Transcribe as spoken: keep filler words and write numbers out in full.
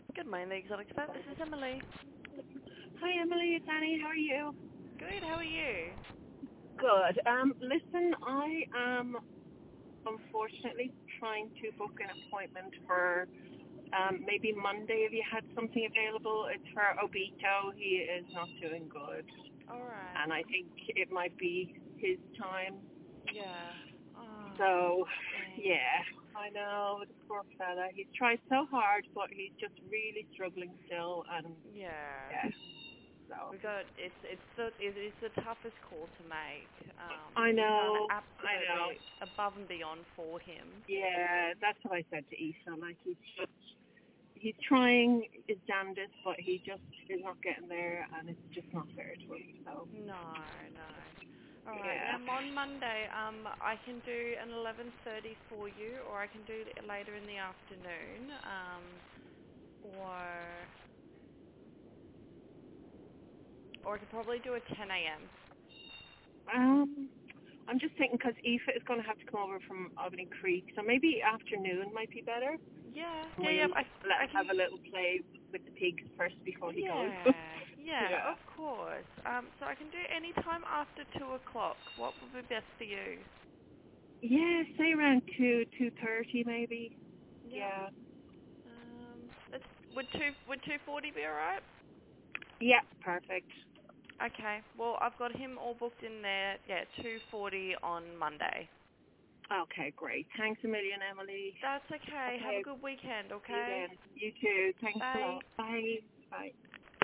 Good morning, the exotic vet. This is Emily. Hi Emily, it's Annie. How are you? Good, how are you? Good. Um, listen, I am unfortunately trying to book an appointment for um, maybe Monday if you had something available. It's for Obito. He is not doing good, Alright. and I think it might be his time. Yeah. Oh, So, dang. yeah, I know the poor fella. He's tried so hard, but he's just really struggling still, and Yeah. yeah. So We got it's it's the it is the toughest call to make. Um, I you've done know, I know. absolutely above and beyond for him. Yeah, that's what I said to Issa. Like he's just he's trying his damnedest, but he just is not getting there, and it's just not fair to him. So No, no. Alright. yeah. Now on Monday, um, I can do an eleven thirty for you, or I can do it later in the afternoon. Um, or or I could probably do a ten a.m. Um, I'm just thinking because Aoife is going to have to come over from Albany Creek, so maybe afternoon might be better. Yeah, yeah, yeah. We'll I, let I him can. have a little play with the pigs first before he goes. Yeah, yeah, Yeah. of course. Um, so I can do any time after two o'clock. What would be best for you? Yeah, say around two, two thirty maybe. Yeah. Yeah. Um, it's, would two would two forty be alright? Yeah, perfect. Okay. Well, I've got him all booked in there. Yeah, two forty on Monday. Okay, great. Thanks a million, Emily. That's okay. Have a Okay, good weekend. see you Okay. then. You too. Thanks a Bye. lot. Bye. Bye.